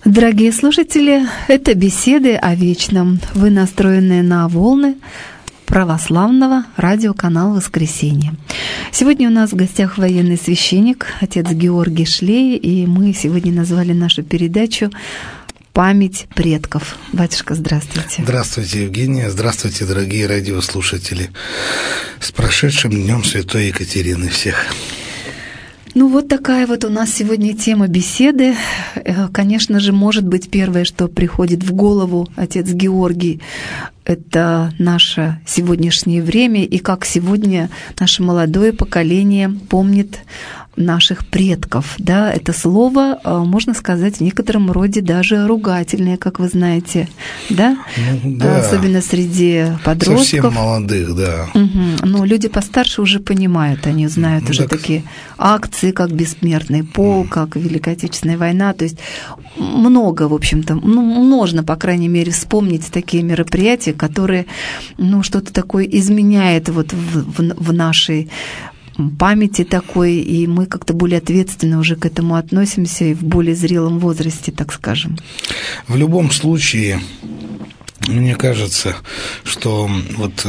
Дорогие слушатели, это беседы о вечном. Вы настроены на волны православного радиоканала «Воскресенье». Сегодня у нас в гостях военный священник, отец Георгий Шлей, и мы сегодня назвали нашу передачу «Память предков». Батюшка, здравствуйте. Здравствуйте, Евгения. Здравствуйте, дорогие радиослушатели. С прошедшим Днем Святой Екатерины всех. Ну вот такая вот у нас сегодня тема беседы. Конечно же, может быть, первое, что приходит в голову, отец Георгий, это наше сегодняшнее время и как сегодня наше молодое поколение помнит наших предков. Да, это слово, можно сказать, в некотором роде даже ругательное, как вы знаете, да? Ну, да. Особенно среди подростков. Совсем молодых, да. Угу. Но люди постарше уже понимают, они знают уже такие акции, как «Бессмертный полк», как «Великая Отечественная война». То есть много, в общем-то, можно, по крайней мере, вспомнить такие мероприятия, которые, что-то такое изменяет вот в нашей памяти такой, и мы как-то более ответственно уже к этому относимся и в более зрелом возрасте, так скажем. В любом случае, мне кажется, что вот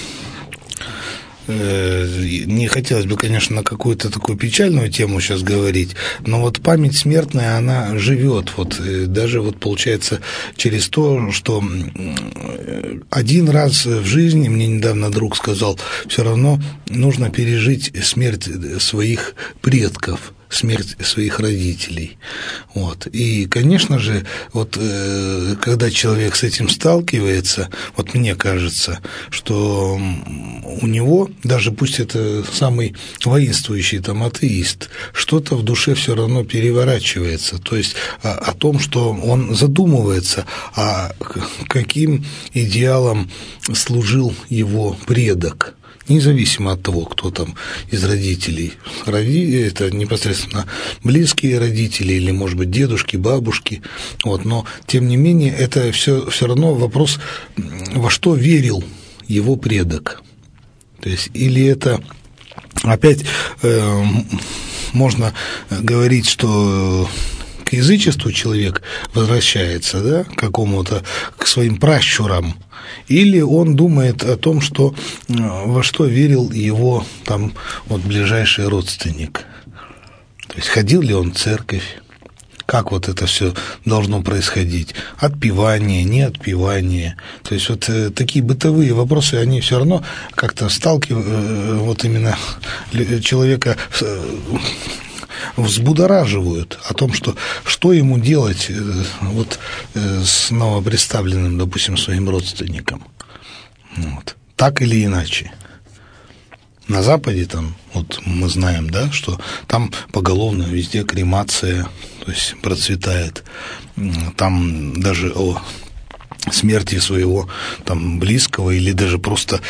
не хотелось бы, конечно, на какую-то такую печальную тему сейчас говорить, но вот память смертная, она живет, вот даже вот получается через то, что один раз в жизни, мне недавно друг сказал, все равно нужно пережить смерть своих предков, смерть своих родителей. Вот. И, конечно же, вот когда человек с этим сталкивается, вот мне кажется, что у него, даже пусть это самый воинствующий там атеист, что-то в душе все равно переворачивается. То есть о том, что он задумывается, а каким идеалом служил его предок. Независимо от того, кто там из родителей, это непосредственно близкие родители или, может быть, дедушки, бабушки, вот, но, тем не менее, это все равно вопрос, во что верил его предок. То есть, или это опять можно говорить, что к язычеству человек возвращается, да, к своим пращурам, или он думает о том, что во что верил его там вот ближайший родственник. То есть ходил ли он в церковь, как вот это все должно происходить, отпевание, не отпевание. То есть вот такие бытовые вопросы, они все равно как-то сталкивают вот именно человека, взбудораживают о том, что ему делать вот с новопредставленным, допустим, своим родственником. Вот. Так или иначе. На Западе там, вот мы знаем, да, что там поголовно везде кремация, то есть процветает. Там даже о смерти своего там близкого или даже просто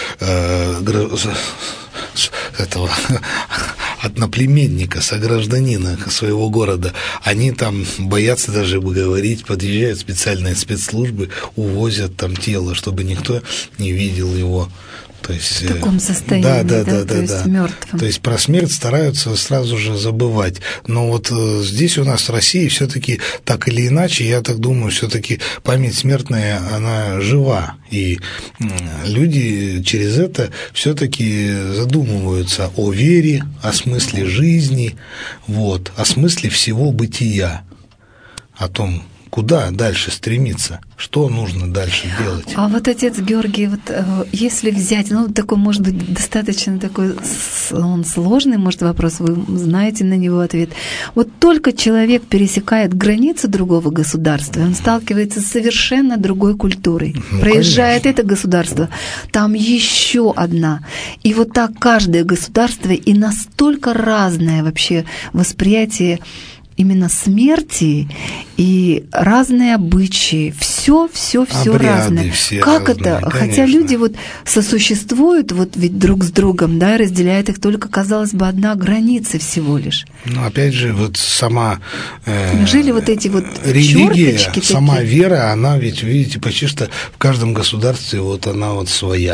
этого одноплеменника, согражданина своего города, они там боятся даже говорить, подъезжают специальные спецслужбы, увозят там тело, чтобы никто не видел его. То есть, в таком состоянии, то есть мертвым. То есть про смерть стараются сразу же забывать. Но вот здесь у нас в России все-таки так или иначе, я так думаю, все-таки память смертная, она жива. И люди через это все-таки задумываются о вере, о смысле жизни, вот, о смысле всего бытия, о том, куда дальше стремиться, что нужно дальше делать. А вот, отец Георгий, вот если взять, такой, может быть, достаточно такой, он сложный, может, вопрос, вы знаете на него ответ. Вот только человек пересекает границу другого государства, он сталкивается с совершенно другой культурой. Проезжает это государство, там еще одна. И вот так каждое государство и настолько разное вообще восприятие именно смерти и разные обычаи, все разное. Как разные, это? конечно. Хотя люди вот сосуществуют, вот ведь друг с другом, да, разделяет их только, казалось бы, одна граница всего лишь. Но опять же, вот сама жили вот эти вот религия, черточки сама такие. вера, она ведь, видите, почти что в каждом государстве вот она вот своя.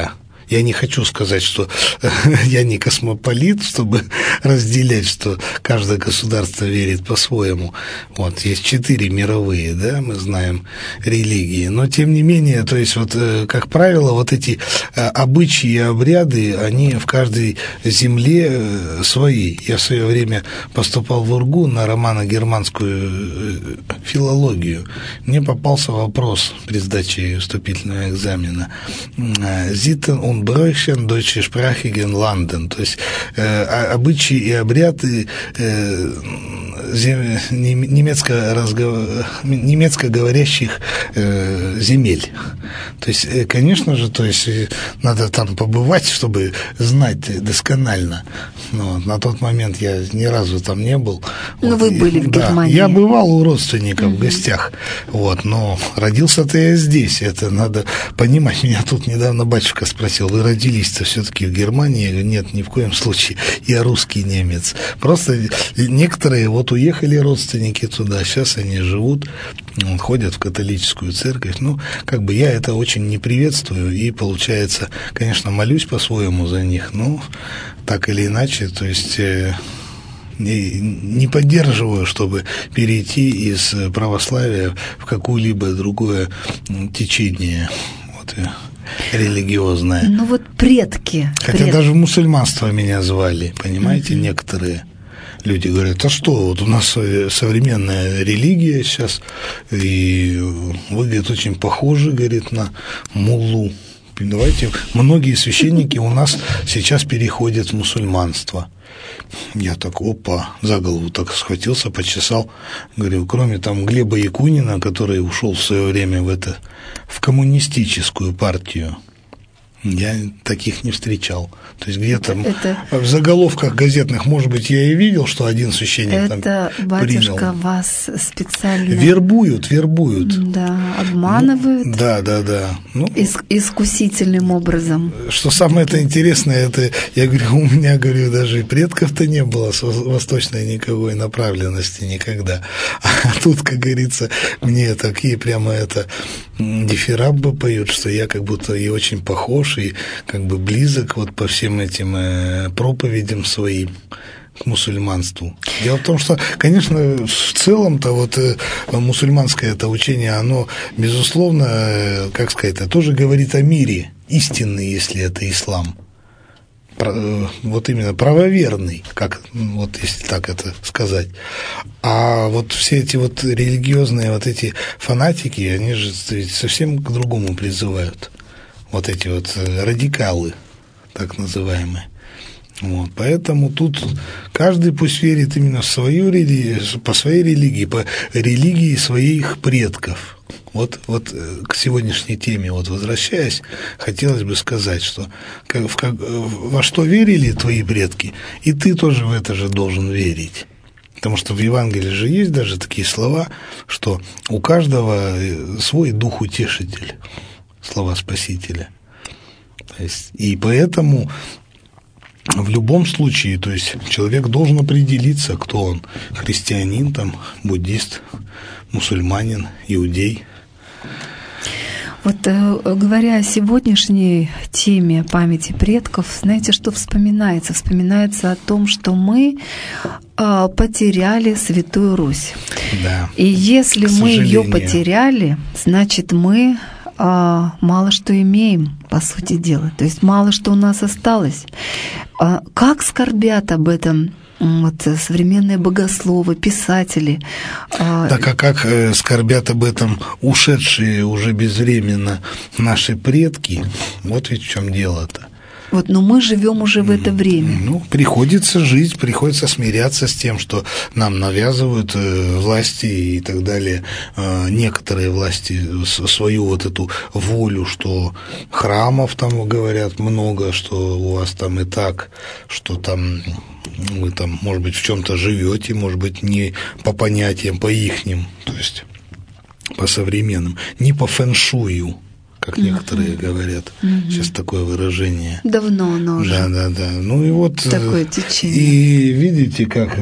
Я не хочу сказать, что я не космополит, чтобы разделять, что каждое государство верит по-своему. Вот, есть 4 мировые, да, мы знаем, религии. Но, тем не менее, то есть, вот, как правило, вот эти обычаи и обряды, они в каждой земле свои. Я в свое время поступал в УрГУ на романо-германскую филологию. Мне попался вопрос при сдаче вступительного экзамена. Sitten und Bräuchen deutschsprachigen Landen, то есть обычаи и обряды немецко говорящих земель. То есть, конечно же, то есть надо там побывать, чтобы знать досконально. Но на тот момент я ни разу там не был. Но вы были в Германии. Я бывал у родственников в гостях, вот, но родился-то я здесь, это надо понимать. Меня тут недавно батюшка спросил: вы родились-то все-таки в Германии? Я говорю: нет, ни в коем случае, я русский немец. Просто некоторые вот уехали родственники туда, сейчас они живут, ходят в католическую церковь. Ну, как бы я это очень не приветствую, и получается, конечно, молюсь по-своему за них, но так или иначе, то есть не поддерживаю, чтобы перейти из православия в какое-либо другое течение вот, религиозное. Ну вот предки. Хотя даже в мусульманство меня звали, понимаете, некоторые люди говорят: а что, вот у нас современная религия сейчас, и вы, говорит, очень похожи, говорит, на муллу. Давайте, многие священники у нас сейчас переходят в мусульманство. Я так, опа, за голову так схватился, почесал. Говорю, кроме там Глеба Якунина, который ушел в свое время в коммунистическую партию, я таких не встречал. То есть где-то в заголовках газетных, может быть, я и видел, что один священник там принял. Это батюшка вас специально... Вербуют. Да, обманывают. Да. Ну, искусительным образом. Что самое-то интересное, это, я говорю, у меня, говорю, даже и предков-то не было с восточной никакой направленности никогда. А тут, как говорится, мне такие прямо дифирамбы поют, что я как будто и очень похож, и как бы близок вот по всем этим проповедям своим к мусульманству. Дело в том, что, конечно, в целом-то вот мусульманское это учение, оно, безусловно, как сказать, тоже говорит о мире, истинный, если это ислам. Вот именно правоверный, как, вот если так это сказать. А вот все эти вот религиозные вот эти фанатики, они же совсем к другому призывают. Вот эти вот радикалы, так называемые. Вот, поэтому тут каждый пусть верит именно в свою религию, по своей религии, по религии своих предков. Вот к сегодняшней теме вот возвращаясь, хотелось бы сказать, что во что верили твои предки, и ты тоже в это же должен верить. Потому что в Евангелии же есть даже такие слова, что у каждого свой дух-утешитель, слова Спасителя. То есть, и поэтому в любом случае, то есть человек должен определиться, кто он: христианин, там, буддист, мусульманин, иудей. Вот говоря о сегодняшней теме памяти предков, знаете, что вспоминается? Вспоминается о том, что мы потеряли Святую Русь. Да. И если мы ее потеряли, значит, мы мало что имеем, по сути дела. То есть мало что у нас осталось. Как скорбят об этом вот современные богословы, писатели. Так, а как скорбят об этом ушедшие уже безвременно наши предки? Вот ведь в чем дело-то. Вот, но мы живем уже в это время. Ну, приходится жить, приходится смиряться с тем, что нам навязывают власти и так далее, некоторые власти свою вот эту волю, что храмов там, говорят, много, что у вас там и так, что там вы там, может быть, в чем-то живете, может быть, не по понятиям, по ихним, то есть по современным, не по фэншую, как некоторые говорят. Сейчас такое выражение. Давно оно уже. Да. Ну и вот такое течение. И видите, как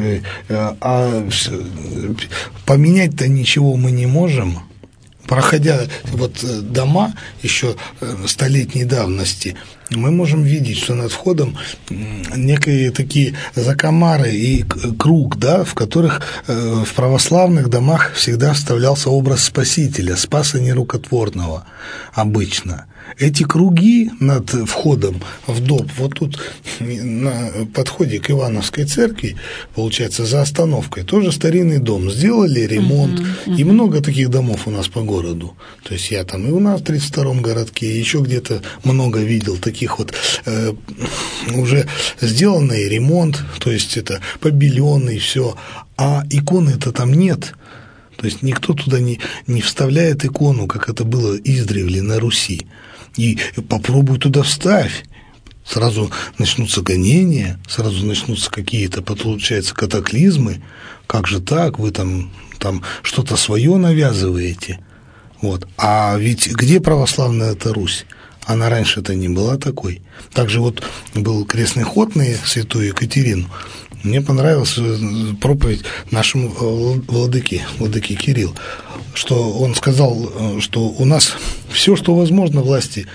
поменять-то ничего мы не можем. Проходя вот дома еще столетней давности, мы можем видеть, что над входом некие такие закомары и круг, да, в которых в православных домах всегда вставлялся образ Спасителя, Спаса нерукотворного обычно. Эти круги над входом в дом, вот тут на подходе к Ивановской церкви, получается, за остановкой, тоже старинный дом, сделали ремонт, и много таких домов у нас по городу. То есть я там и у нас в 32-м городке, и еще где-то много видел таких вот уже сделанный ремонт, то есть это побеленный, все, а иконы-то там нет. То есть никто туда не вставляет икону, как это было издревле на Руси. И попробуй туда вставь. Сразу начнутся гонения, сразу начнутся какие-то, получается, катаклизмы. Как же так? Вы там что-то свое навязываете. Вот. А ведь где православная эта Русь? Она раньше-то не была такой. Также вот был крестный ход на святую Екатерину. Мне понравилась проповедь нашему владыке Кирилл, что он сказал, что у нас все, что возможно, власти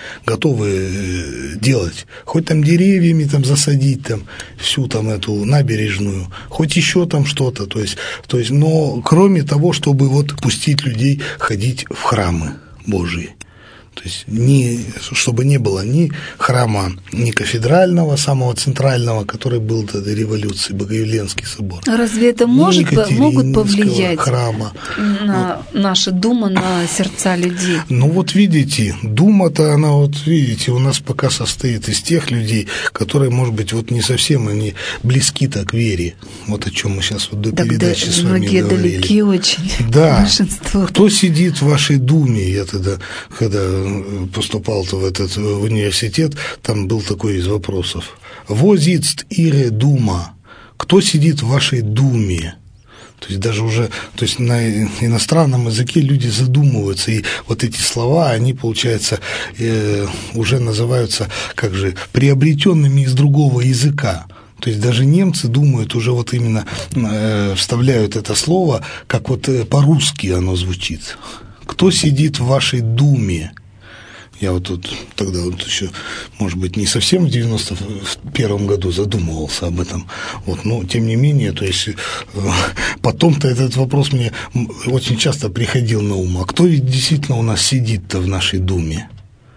готовы делать. Хоть там деревьями там засадить там всю там эту набережную, хоть еще там что-то. То есть, но кроме того, чтобы вот пустить людей ходить в храмы Божии. То есть, чтобы не было ни храма, ни кафедрального, самого центрального, который был до революции, Богоявленский собор. Разве это могут повлиять храма на наша дума, на сердца людей? Ну вот видите, дума-то она, вот видите, у нас пока состоит из тех людей, которые, может быть, вот не совсем они близки-то к вере. Вот о чем мы сейчас вот до передачи с вами говорили. Многие далеки очень. Да. Большинство. Кто сидит в вашей думе? Я тогда, когда поступал-то в университет, там был такой из вопросов. Wo sitzt ihre дума? Кто сидит в вашей думе? То есть даже уже, то есть на иностранном языке люди задумываются, и вот эти слова, они, получается, уже называются, как же, приобретенными из другого языка. То есть даже немцы думают, уже вот именно вставляют это слово, как вот по-русски оно звучит. Кто сидит в вашей думе? Я вот тут тогда вот еще, может быть, не совсем в 91 году задумывался об этом. Вот, но тем не менее, то есть потом-то этот вопрос мне очень часто приходил на ум. А кто ведь действительно у нас сидит-то в нашей думе?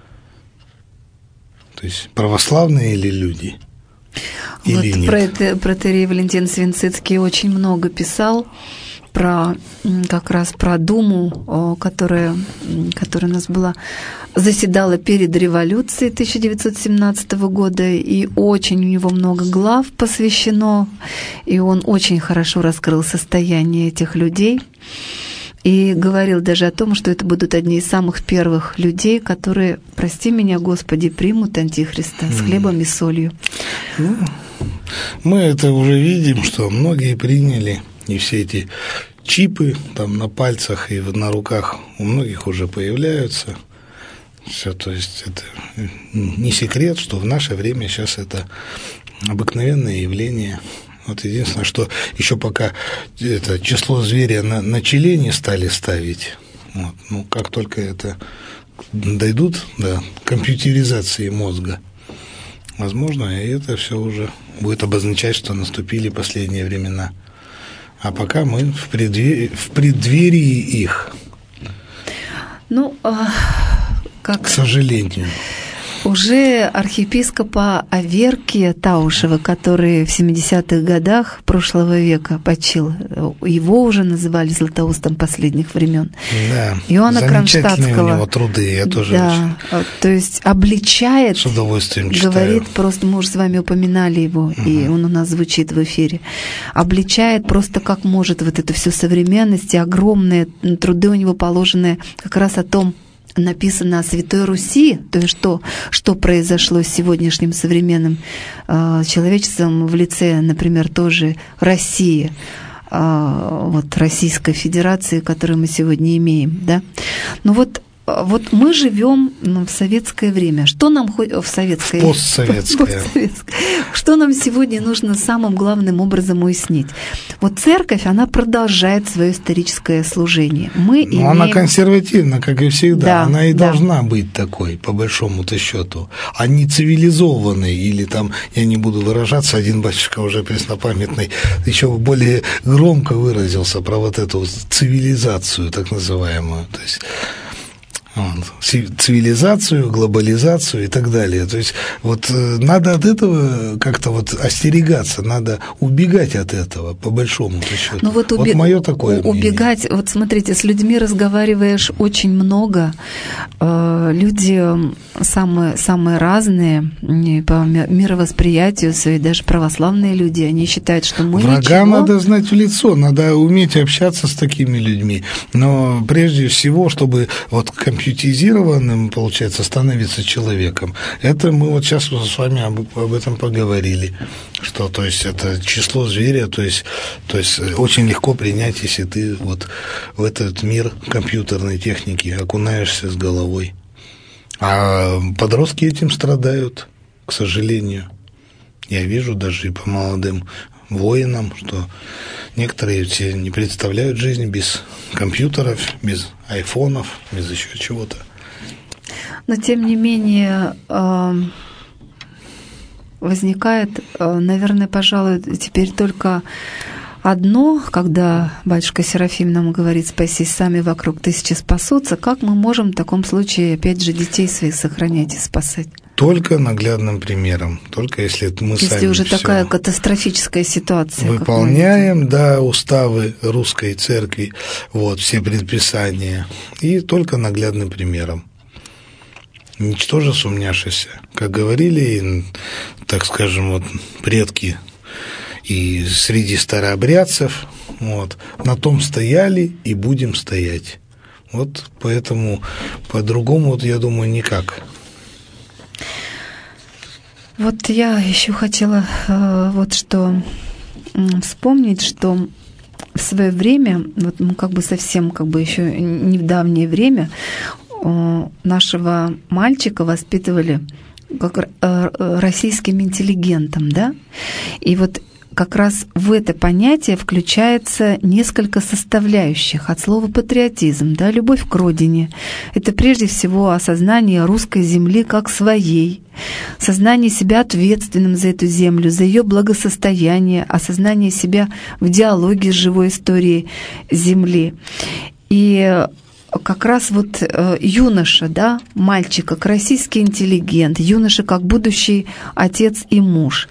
То есть православные или люди? Или нет? Протоиерей Валентин Свинцицкий очень много писал как раз про Думу, которая у нас заседала перед революцией 1917 года, и очень у него много глав посвящено, и он очень хорошо раскрыл состояние этих людей, и говорил даже о том, что это будут одни из самых первых людей, которые, прости меня, Господи, примут Антихриста с хлебом и солью. Ну, мы это уже видим, что многие приняли. И все эти чипы там на пальцах и на руках у многих уже появляются. Все, то есть это не секрет, что в наше время сейчас это обыкновенное явление. Вот единственное, что еще пока это число зверя на челе не стали ставить. Вот, ну, как только это дойдут до компьютеризации мозга, возможно, и это все уже будет обозначать, что наступили последние времена. А пока мы в преддверии их. Ну, как... К сожалению. Уже архиепископа Аверкия Таушева, который в 70-х годах прошлого века почил, его уже называли Златоустом последних времен. Да, Иоанна Кронштадтского. У него труды, я тоже очень. То есть обличает, с удовольствием читаю. Говорит, просто мы уже с вами упоминали его, и он у нас звучит в эфире. Обличает просто как может вот эту всю современность, и огромные труды у него положены как раз о том, написано о Святой Руси, то есть что произошло с сегодняшним современным человечеством в лице, например, тоже России, вот Российской Федерации, которую мы сегодня имеем, да. Но вот вот мы живем в советское время. Что нам в советское? Постсоветское. Что нам сегодня нужно самым главным образом уяснить? Вот церковь, она продолжает свое историческое служение. Она консервативна, как и всегда. Да, она и должна быть такой, по большому-то счету. А не цивилизованной, или там, я не буду выражаться, один батюшка уже преснопамятный еще более громко выразился про вот эту цивилизацию, так называемую. То есть цивилизацию, глобализацию и так далее. То есть вот надо от этого как-то вот остерегаться, надо убегать от этого, по большому счету. Ну вот мое такое убегать, мнение. Вот смотрите, с людьми разговариваешь очень много, люди самые разные по мировосприятию свои, даже православные люди, они считают, что мы Врага надо знать в лицо, надо уметь общаться с такими людьми, но прежде всего, чтобы вот компьютеризированным, получается, становиться человеком. Это мы вот сейчас с вами об этом поговорили, что, то есть, это число зверя, то есть очень легко принять, если ты вот в этот мир компьютерной техники окунаешься с головой. А подростки этим страдают, к сожалению. Я вижу даже и по молодым воинам, что некоторые все не представляют жизнь без компьютеров, без айфонов, без еще чего-то. Но, тем не менее, возникает, наверное, пожалуй, теперь только одно, когда батюшка Серафим нам говорит: «Спасись сами, вокруг тысячи спасутся», как мы можем в таком случае, опять же, детей своих сохранять и спасать? Только наглядным примером, только если мы сами. Если уже такая катастрофическая ситуация. Выполняем, да, уставы русской церкви, вот, все предписания, и только наглядным примером. Ничтоже сумняшися, как говорили, так скажем, вот, предки и среди старообрядцев, вот, на том стояли и будем стоять. Вот поэтому по-другому, вот, я думаю, никак. Вот я еще хотела вот что вспомнить, что в свое время, вот как бы совсем как бы еще не в давнее время, нашего мальчика воспитывали как российским интеллигентом, да, и вот как раз в это понятие включается несколько составляющих от слова патриотизм, да, любовь к родине. Это прежде всего осознание русской земли как своей, сознание себя ответственным за эту землю, за ее благосостояние, осознание себя в диалоге с живой историей земли. И как раз вот юноша, да, мальчик как российский интеллигент, юноша как будущий отец и муж.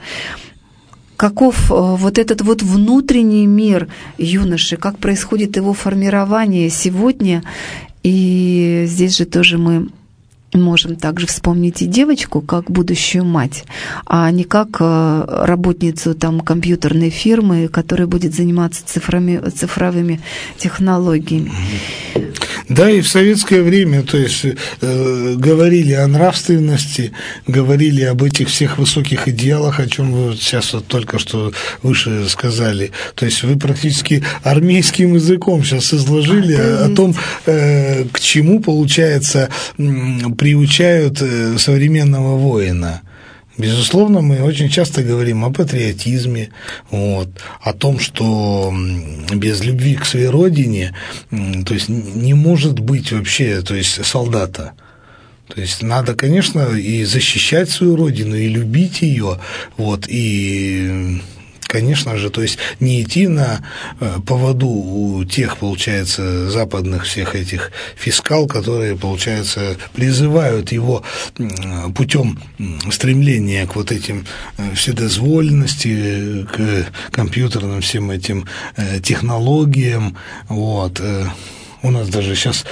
Каков вот этот вот внутренний мир юноши, как происходит его формирование сегодня. И здесь же тоже мы можем также вспомнить и девочку как будущую мать, а не как работницу там компьютерной фирмы, которая будет заниматься цифровыми технологиями. Да, и в советское время, то есть говорили о нравственности, говорили об этих всех высоких идеалах, о чем вы сейчас вот только что выше сказали. То есть вы практически армейским языком сейчас изложили о том, к чему, получается, приучают современного воина. Безусловно, мы очень часто говорим о патриотизме, вот, о том, что без любви к своей родине, то есть не может быть вообще, то есть солдата. То есть надо, конечно, и защищать свою родину, и любить ее, вот, и, конечно же, то есть не идти на поводу у тех, получается, западных всех этих фискал, которые, получается, призывают его путем стремления к вот этим вседозволенности, к компьютерным всем этим технологиям, вот. У нас даже сейчас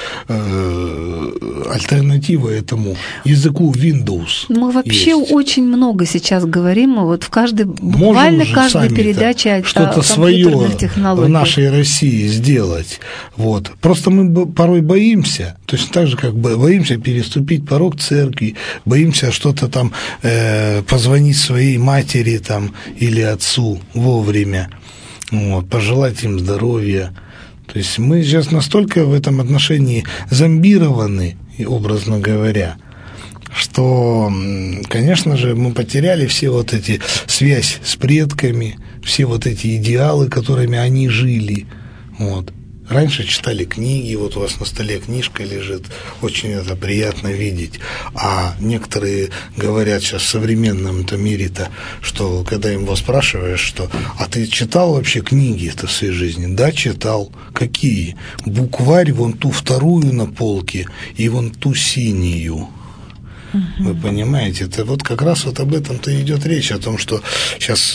альтернатива этому языку Windows. Мы вообще есть. Очень много сейчас говорим, вот в каждой, буквально каждой передаче о что-то свое в нашей России сделать. Вот. Просто мы порой боимся, точно так же, как боимся переступить порог церкви, боимся что-то там позвонить своей матери там, или отцу вовремя, вот, пожелать им здоровья. То есть мы сейчас настолько в этом отношении зомбированы, образно говоря, что, конечно же, мы потеряли все вот эти связь с предками, все вот эти идеалы, которыми они жили. Вот. Раньше читали книги, вот у вас на столе книжка лежит, очень это приятно видеть. А некоторые говорят сейчас в современном-то мире-то, что когда им спрашиваешь, что «А ты читал вообще книги-то в своей жизни?» Да, читал. Какие? Букварь, вон ту вторую на полке и вон ту синюю. Вы понимаете, это вот как раз вот об этом-то идет речь, о том, что сейчас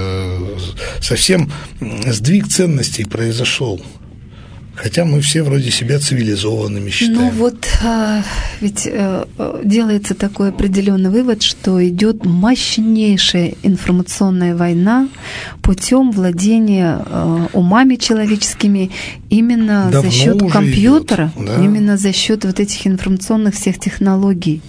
совсем сдвиг ценностей произошел. Хотя мы все вроде себя цивилизованными считаем. Ну вот, ведь делается такой определенный вывод, что идет мощнейшая информационная война путем владения умами человеческими именно давно за счет компьютера, идет, да? Именно за счет вот этих информационных всех технологий.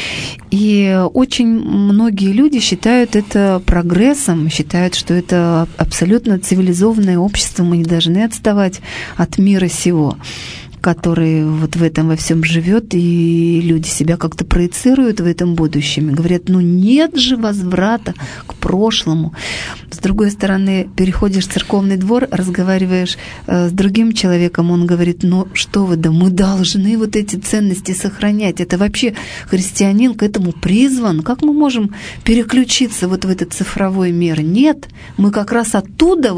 И очень многие люди считают это прогрессом, считают, что это абсолютно цивилизованное общество, мы не должны отставать от мира сего, который вот в этом во всем живет, и люди себя как-то проецируют в этом будущем и говорят, ну нет же возврата к прошлому. С другой стороны, переходишь в церковный двор, разговариваешь с другим человеком, он говорит, ну что вы, да мы должны вот эти ценности сохранять. Это вообще христианин к этому призван. Как мы можем переключиться вот в этот цифровой мир? Нет, мы как раз оттуда,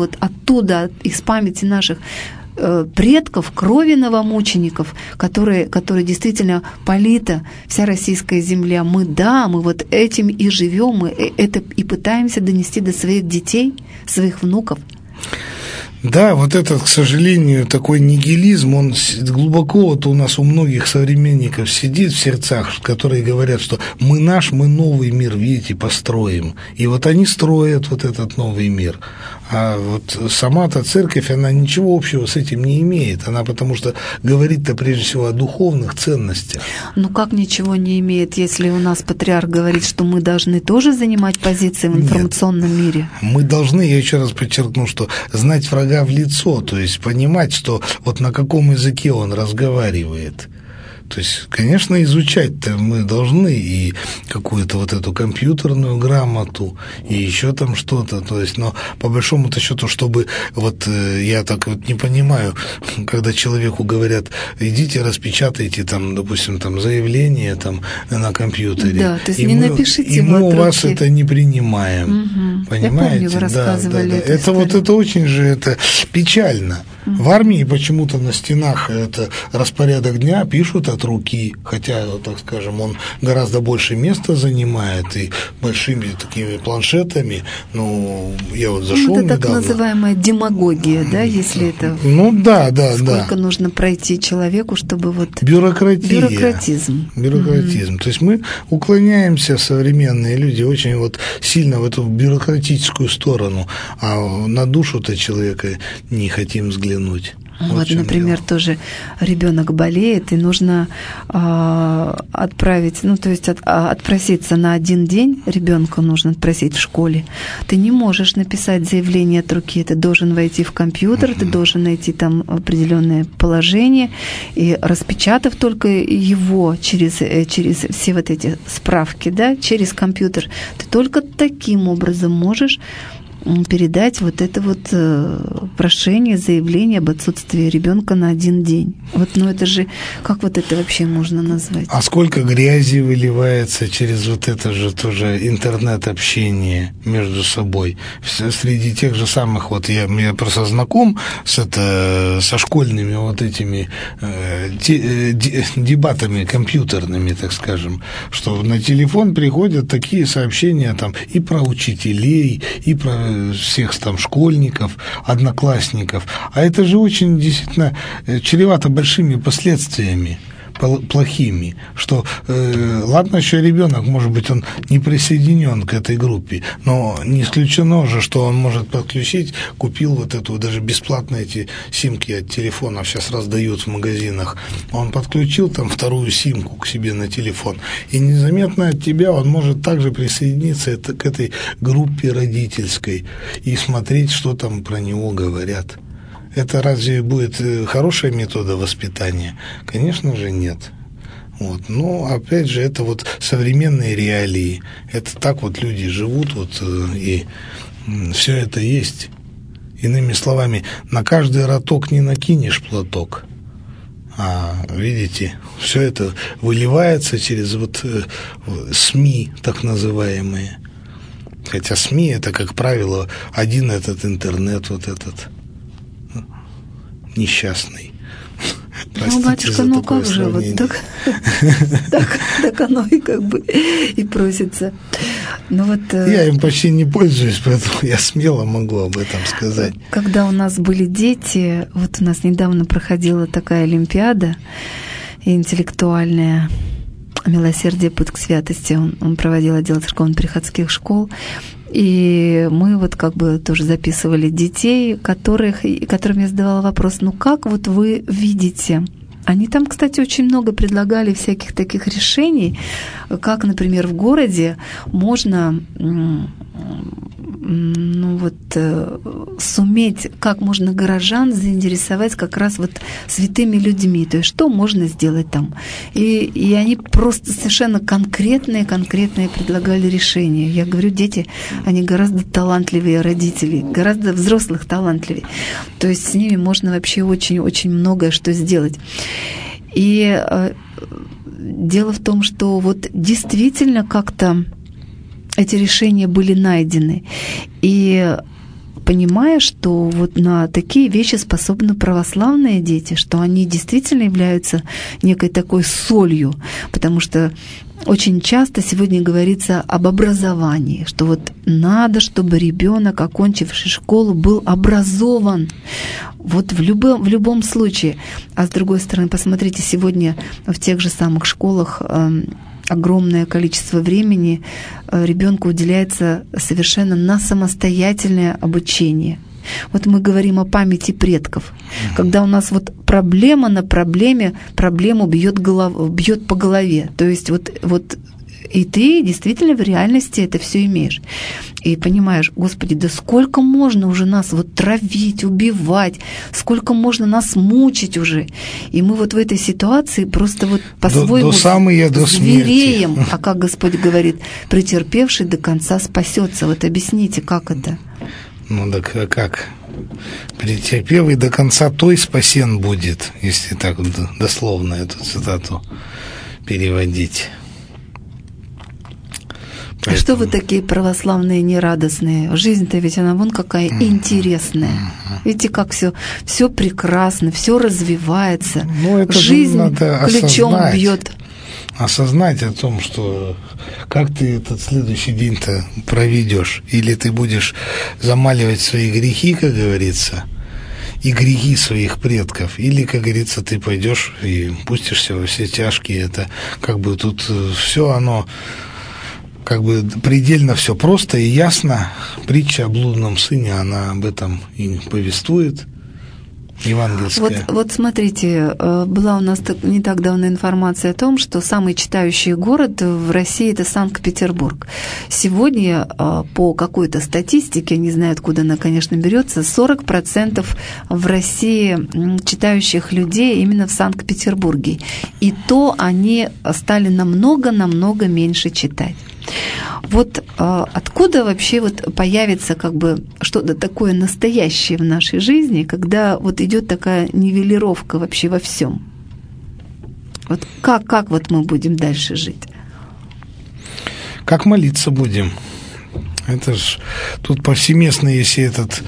из памяти наших предков, крови новомучеников, которые действительно полита вся российская земля. Мы вот этим и живем, мы это и пытаемся донести до своих детей, своих внуков. Да, вот этот, к сожалению, такой нигилизм, он глубоко вот у нас у многих современников сидит в сердцах, которые говорят, что мы новый мир, видите, построим. И вот они строят вот этот новый мир. А вот сама-то церковь, она ничего общего с этим не имеет. Она потому что говорит-то прежде всего о духовных ценностях. Ну как ничего не имеет, если у нас патриарх говорит, что мы должны тоже занимать позиции в информационном мире? Мы должны, я еще раз подчеркну, что знать врага в лицо, то есть понимать, что вот на каком языке он разговаривает. То есть, конечно, изучать-то мы должны и какую-то вот эту компьютерную грамоту, и еще там что-то, то есть, но по большому-то счету, чтобы вот я так вот не понимаю, когда человеку говорят, идите распечатайте там, допустим, там заявление там на компьютере. Да, то есть не напишите и мы у вас это не принимаем. Угу. Понимаете? Я помню, вы рассказывали да. Это вот это очень же это печально. В армии почему-то на стенах это распорядок дня пишут от руки, хотя, так скажем, он гораздо больше места занимает и большими такими планшетами. Ну, я вот зашел недавно. Это так называемая демагогия, да, если это... Ну, да. Сколько нужно пройти человеку, чтобы вот... Бюрократизм. То есть мы уклоняемся, современные люди, очень вот сильно в эту бюрократическую сторону, а на душу-то человека не хотим взглянуть. Вот, например, тоже ребенок болеет, и нужно отправить, то есть отпроситься на один день, ребенка нужно отпросить в школе. Ты не можешь написать заявление от руки, ты должен войти в компьютер, ты должен найти там определенное положение, и распечатав только его через все вот эти справки, да, через компьютер, ты только таким образом можешь передать вот это вот прошение, заявление об отсутствии ребенка на один день. Вот, это же, как вот это вообще можно назвать? А сколько грязи выливается через вот это же тоже интернет-общение между собой. Среди тех же самых, вот я просто знаком со школьными вот этими дебатами компьютерными, так скажем, что на телефон приходят такие сообщения там и про учителей, и про всех там школьников, одноклассников. А это же очень действительно чревато большими последствиями плохими, что ладно, еще ребенок, может быть, он не присоединен к этой группе, но не исключено же, что он может подключить, купил вот эту, даже бесплатно эти симки от телефонов сейчас раздают в магазинах, он подключил там вторую симку к себе на телефон, и незаметно от тебя он может также присоединиться к этой группе родительской и смотреть, что там про него говорят. это разве будет хорошая метода воспитания? Конечно же, нет. Вот. Но, опять же, это вот современные реалии. Это так вот люди живут, вот, и все это есть. Иными словами, на каждый роток не накинешь платок. А, видите, все это выливается через вот СМИ, так называемые. Хотя СМИ это, как правило, один этот интернет, вот этот несчастный. Простите, батюшка, ну как же, вот так оно и как бы и просится. Ну, вот, я им почти не пользуюсь, поэтому я смело могу об этом сказать. Когда у нас были дети, вот у нас недавно проходила такая олимпиада интеллектуальная, «Милосердие. Путь к святости». Он проводил отдел церковно-приходских школ. И мы вот как бы тоже записывали детей, которым я задавала вопрос, ну как вот вы видите? Они там, кстати, очень много предлагали всяких таких решений, как, например, в городе можно суметь, как можно горожан заинтересовать как раз вот святыми людьми, то есть что можно сделать там. И они просто совершенно конкретные предлагали решения. Я говорю, дети, они гораздо талантливее родителей, гораздо взрослых талантливее. То есть с ними можно вообще очень-очень многое что сделать. И дело в том, что вот действительно как-то эти решения были найдены. И понимая, что вот на такие вещи способны православные дети, что они действительно являются некой такой солью, потому что очень часто сегодня говорится об образовании, что вот надо, чтобы ребенок, окончивший школу, был образован. Вот в любом случае. А с другой стороны, посмотрите, сегодня в тех же самых школах огромное количество времени ребенку уделяется совершенно на самостоятельное обучение. Вот мы говорим о памяти предков. Когда у нас вот проблема на проблему бьет по голове. То есть вот и ты действительно в реальности это все имеешь. И понимаешь, Господи, да сколько можно уже нас вот травить, убивать, сколько можно нас мучить уже. И мы вот в этой ситуации просто вот по-своему звереем. А как Господь говорит, претерпевший до конца спасется. Вот объясните, как это? Ну так как? Претерпевый до конца той спасен будет, если так вот дословно эту цитату переводить. Поэтому... А что вы такие православные нерадостные? Жизнь-то ведь она вон какая интересная. Видите, как все прекрасно, все развивается. Ну, это жизнь ключом бьет. Осознать о том, что как ты этот следующий день-то проведешь, или ты будешь замаливать свои грехи, как говорится, и грехи своих предков, или, как говорится, ты пойдешь и пустишься во все тяжкие. Это как бы тут все оно как бы предельно все просто и ясно. Притча о блудном сыне, она об этом и повествует. Евангельская. Вот смотрите, была у нас не так давно информация о том, что самый читающий город в России – это Санкт-Петербург. Сегодня по какой-то статистике, не знаю, откуда она, конечно, берется, 40% в России читающих людей именно в Санкт-Петербурге. И то они стали намного меньше читать. Вот откуда вообще вот появится как бы что-то такое настоящее в нашей жизни, когда вот идет такая нивелировка вообще во всем? Вот как вот мы будем дальше жить? Как молиться будем? Это ж тут повсеместно, если этот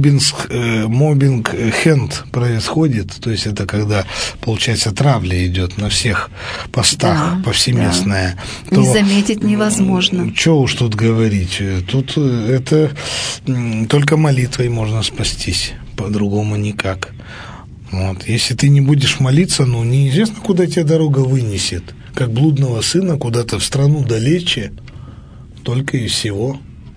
моббинг-хенд происходит, то есть это когда, получается, травля идет на всех постах, да, повсеместная. Да. Не заметить невозможно. Что уж тут говорить, тут это только молитвой можно спастись, по-другому никак. Вот. Если ты не будешь молиться, ну, неизвестно, куда тебя дорога вынесет. Как блудного сына куда-то в страну далече, только и всего.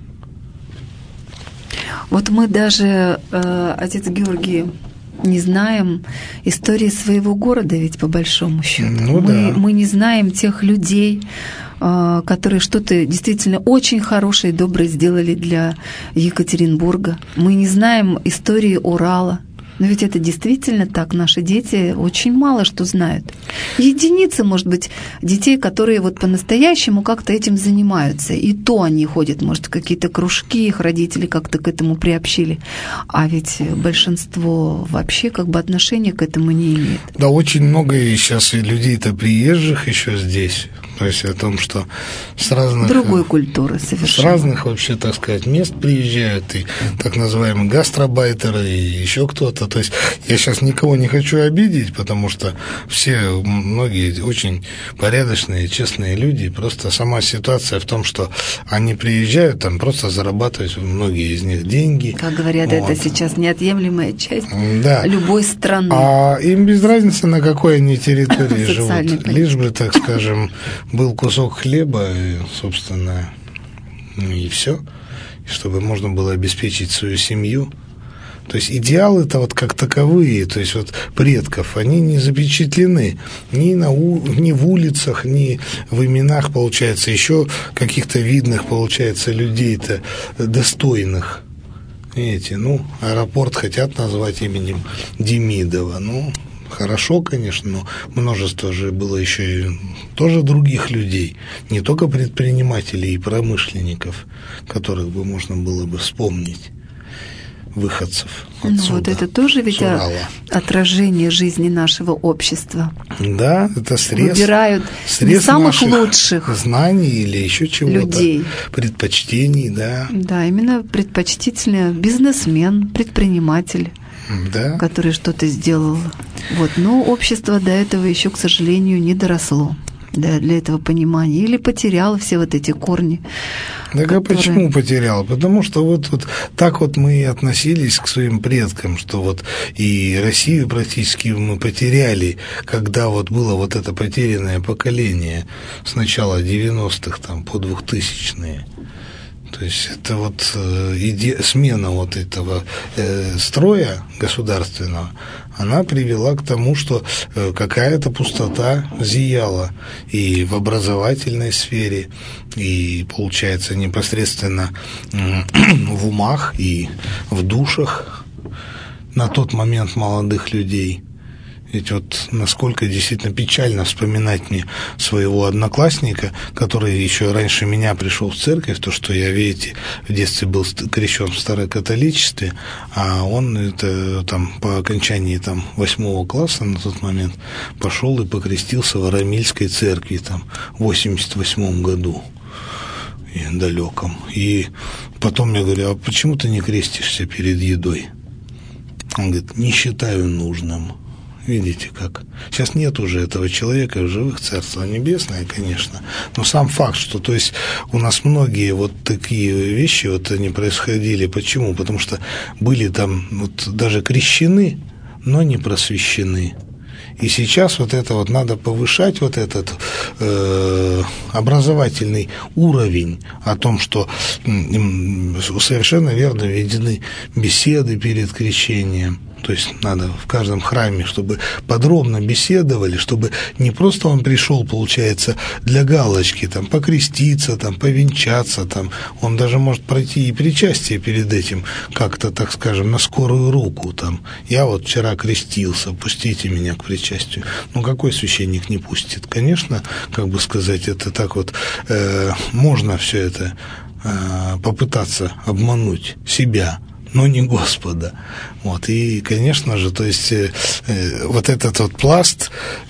Вот мы даже, отец Георгий, не знаем истории своего города, ведь по большому счету. Ну, мы не знаем тех людей, которые что-то действительно очень хорошее и доброе сделали для Екатеринбурга. Мы не знаем истории Урала. Но ведь это действительно так. Наши дети очень мало что знают. Единицы, может быть, детей, которые вот по-настоящему как-то этим занимаются. И то они ходят, может, в какие-то кружки, их родители как-то к этому приобщили. А ведь большинство вообще как бы отношения к этому не имеет. Да, очень много и сейчас и людей-то приезжих еще здесь. То есть о том, что с разных... Другой культуры совершенно. С разных вообще, так сказать, мест приезжают, и так называемые гастробайтеры, и еще кто-то. То есть я сейчас никого не хочу обидеть, потому что многие очень порядочные, честные люди. Просто сама ситуация в том, что они приезжают там просто зарабатывать, многие из них деньги. Как говорят, вот. Это сейчас неотъемлемая часть любой страны. А им без разницы, на какой они территории живут. Лишь бы, так скажем, был кусок хлеба, и, собственно, и все, чтобы можно было обеспечить свою семью. То есть идеалы-то вот как таковые, то есть вот предков, они не запечатлены ни в улицах, ни в именах, получается, еще каких-то видных, получается, людей-то достойных. Видите, аэропорт хотят назвать именем Демидова, хорошо, конечно, но множество же было еще и тоже других людей, не только предпринимателей и промышленников, которых бы можно было бы вспомнить, выходцев отсюда. Вот это тоже ведь отражение жизни нашего общества. Да, это выбирают не самых лучших знаний или еще чего-то, людей. Предпочтений, да. Да, именно предпочтительно бизнесмен, предприниматель. Да. Который что-то сделал. Но общество до этого еще, к сожалению, не доросло для этого понимания. Или потеряло все вот эти корни. Так а почему потеряло? Потому что вот так вот мы и относились к своим предкам, что вот и Россию практически мы потеряли, когда вот было вот это потерянное поколение с начала 90-х там, по 2000-е. То есть это вот смена вот этого строя государственного, она привела к тому, что какая-то пустота зияла и в образовательной сфере, и, получается, непосредственно в умах и в душах на тот момент молодых людей. Ведь вот насколько действительно печально вспоминать мне своего одноклассника, который еще раньше меня пришел в церковь, то, что я, видите, в детстве был крещен в старокатоличестве, а он это там по окончании там 8 класса на тот момент пошел и покрестился в Арамильской церкви там в 88 году. Далеком. И потом я говорю, а почему ты не крестишься перед едой? Он говорит, не считаю нужным. Видите как? Сейчас нет уже этого человека в живых, Царство Небесное, конечно. Но сам факт, что то есть у нас многие вот такие вещи вот они происходили. Почему? Потому что были там вот даже крещены, но не просвещены. И сейчас вот это вот надо повышать вот этот образовательный уровень о том, что совершенно верно введены беседы перед крещением. То есть надо в каждом храме, чтобы подробно беседовали, чтобы не просто он пришел, получается, для галочки, там, покреститься, там, повенчаться, там, он даже может пройти и причастие перед этим как-то, так скажем, на скорую руку, там, я вот вчера крестился, пустите меня к причастию. Какой священник не пустит? Конечно, как бы сказать, это так вот, можно все это попытаться обмануть себя, но не Господа. Вот. И, конечно же, то есть вот этот вот пласт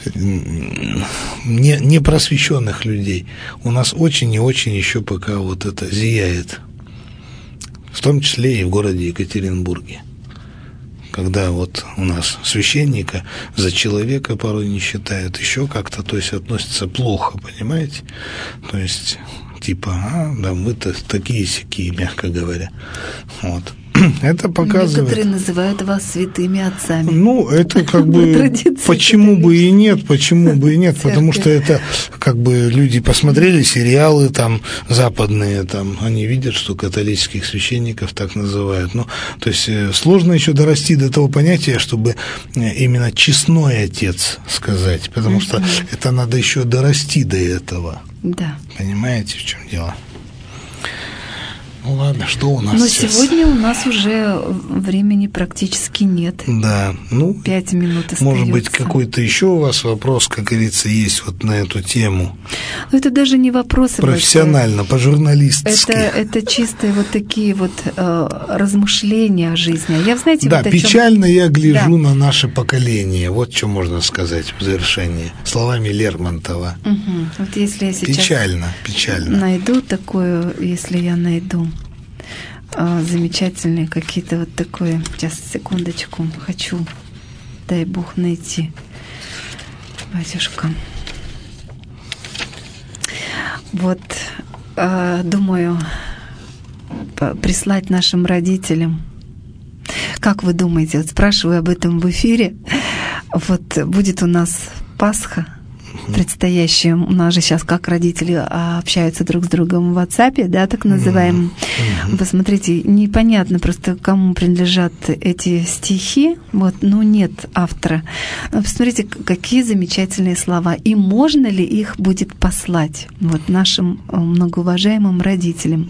непросвещенных людей у нас очень и очень еще пока вот это зияет. В том числе и в городе Екатеринбурге. Когда вот у нас священника за человека порой не считают, еще как-то, то есть относятся плохо, понимаете? То есть типа, да мы-то такие-сякие, мягко говоря. Вот. Это показывает... Некоторые называют вас святыми отцами. Это как бы... Почему бы и нет, потому что это как бы люди посмотрели сериалы там западные, там, они видят, что католических священников так называют. То есть сложно еще дорасти до того понятия, чтобы именно честной отец сказать, потому что это надо еще дорасти до этого. Да. Понимаете, в чем дело? Ну ладно, что у нас Но сейчас? сегодня у нас уже времени практически нет. Да, 5 минут остается. Может быть, какой-то еще у вас вопрос, как говорится, есть вот на эту тему? Но это даже не вопросы. Профессионально, по-журналистски. Это чистые вот такие вот размышления о жизни. Я, знаете, да, вот печально я гляжу на наше поколение. Вот что можно сказать в завершении. Словами Лермонтова. Угу. Вот если я сейчас печально. найду такую, если я найду замечательные какие-то вот такое. Сейчас, секундочку, хочу, дай Бог, найти. Батюшка. Вот, думаю, прислать нашим родителям. Как вы думаете, вот спрашиваю об этом в эфире, вот будет у нас Пасха предстоящая, у нас же сейчас как родители общаются друг с другом в WhatsApp, да, так называемым. Посмотрите, непонятно просто, кому принадлежат эти стихи, вот, нет автора. Но посмотрите, какие замечательные слова. И можно ли их будет послать вот нашим многоуважаемым родителям?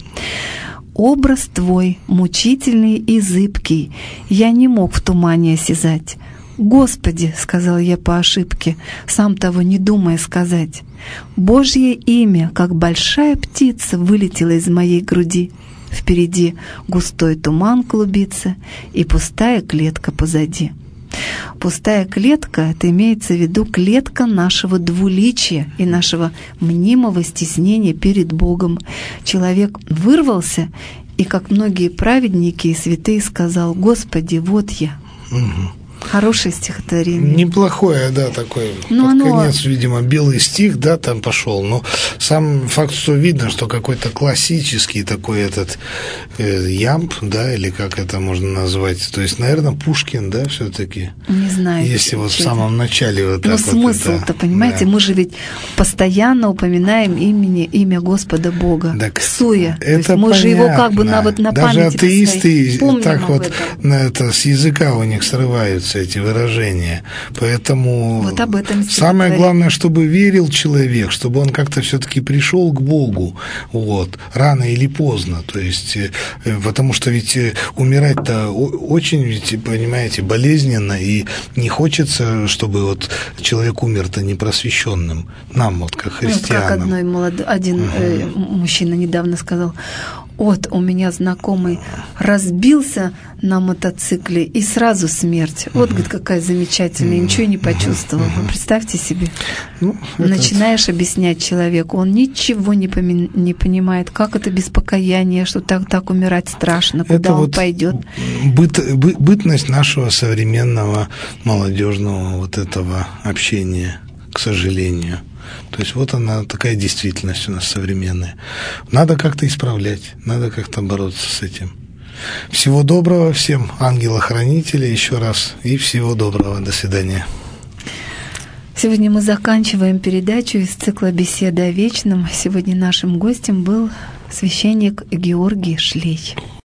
«Образ твой, мучительный и зыбкий, я не мог в тумане осязать. Господи, — сказал я по ошибке, сам того не думая сказать, — Божье имя, как большая птица, вылетело из моей груди. Впереди густой туман клубится, и пустая клетка позади». Пустая клетка — это имеется в виду клетка нашего двуличия и нашего мнимого стеснения перед Богом. Человек вырвался, и, как многие праведники и святые, сказал: «Господи, вот я». Хорошее стихотворение. Неплохое, да, такое. Под конец, видимо, белый стих, да, там пошел. Но сам факт, что видно, что какой-то классический такой этот ямб, да, или как это можно назвать. То есть, наверное, Пушкин, да, все-таки. Не знаю. Если вот в самом начале вот так. Но смысл-то, понимаете, мы же ведь постоянно упоминаем имя Господа Бога. Так, Суя. Это мы же его как бы на памяти. Даже атеисты так вот этом. с языка у них срываются эти выражения. Поэтому вот об этом самое главное, чтобы верил человек, чтобы он как-то все-таки пришел к Богу, вот, рано или поздно. То есть, потому что ведь умирать-то очень, ведь, понимаете, болезненно, и не хочется, чтобы вот человек умер-то непросвещенным. Нам, вот, как христианам. Как один мужчина недавно сказал: вот у меня знакомый разбился на мотоцикле, и сразу смерть. Вот, говорит, какая замечательная, ничего не почувствовал. Вы представьте себе. Начинаешь объяснять человеку, он ничего не понимает, как это без покаяния, что так умирать страшно, куда это он вот пойдет. Бытность нашего современного молодежного вот этого общения, к сожалению. То есть вот она, такая действительность у нас современная. Надо как-то исправлять, надо как-то бороться с этим. Всего доброго всем, ангела-хранителя еще раз, и всего доброго, до свидания. Сегодня мы заканчиваем передачу из цикла «Беседы о вечном». Сегодня нашим гостем был священник Георгий Шлей.